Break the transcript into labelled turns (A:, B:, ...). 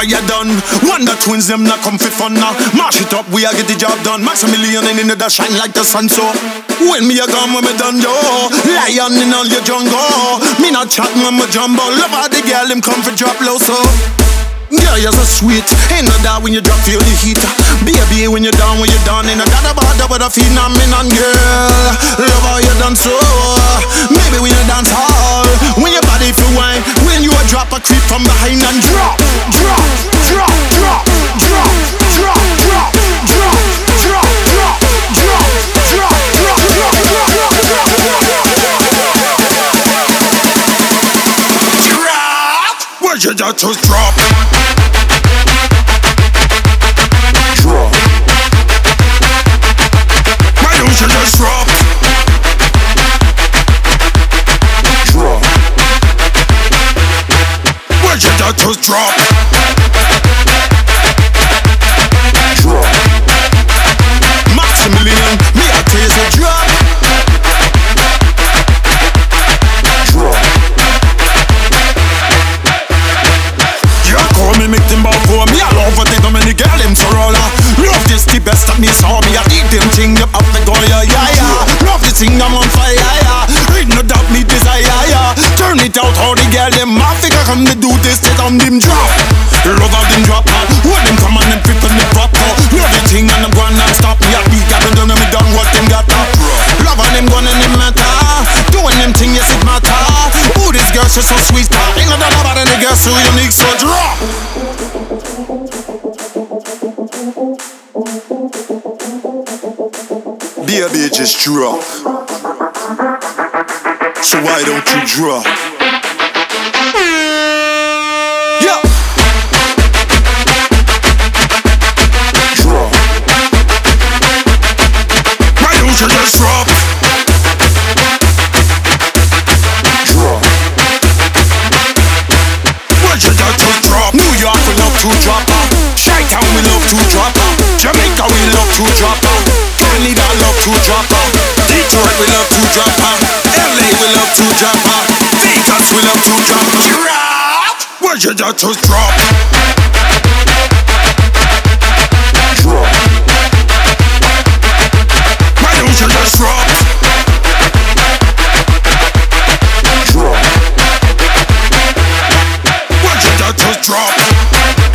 A: what you done. Wonder twins them not come for fun now. Mash it up, we a get the job done. Maximilian in the shine like the sun so. When me a gone when me done yo. Lion in all your jungle. Me not chat when me jumbo. Love how the girl him come for drop low so. Girl, you're so sweet. Ain't no doubt when you drop, feel the heat. Baby, when you're down, ain't no doubt about that, but I feel I'm in on girl. Love how you done so. Maybe when you dance hall, when your body feel wine, when you a drop a creep from behind and drop, drop, drop, drop, drop, drop, drop, drop, drop, drop, drop, drop, drop, drop, drop, drop. Where'd you just drop? Drop. Why don't you just drop? Drop. Where'd you just drop? Drop. Maximilian, me a crazy drop. Drop. You call me, make them bow for me. I love what they do, many girl them so roller. Love this the best that me saw me. I eat them thing up the go, yeah, yeah. Love this thing I'm on fire, yeah. Read no doubt me desire, yeah. Turn it out, how the girl them Africa come to do this, they come them drop. Love how them drop, what them come on them flip on the pop. Love the thing and them going non-stop. Me a beat, I don't know me done what them got up. Love how them going and them matter. Doing them thing, yes it matter. Ooh, this girl she's so sweet. Ain't no doubt about any girl so unique, so drop. Baby, just drop. So why don't you drop? Yeah. Drop. Why don't you just drop? Drop. Why you just drop? New York we love to drop. Chi-Town we love to drop. Jamaica we love to drop. Canada love to drop. Detroit we love to drop. LA we love to drop. Vegas we love to drop. Drop. Where you just drop? Drop. Why don't you just drop? Drop. Where you just drop?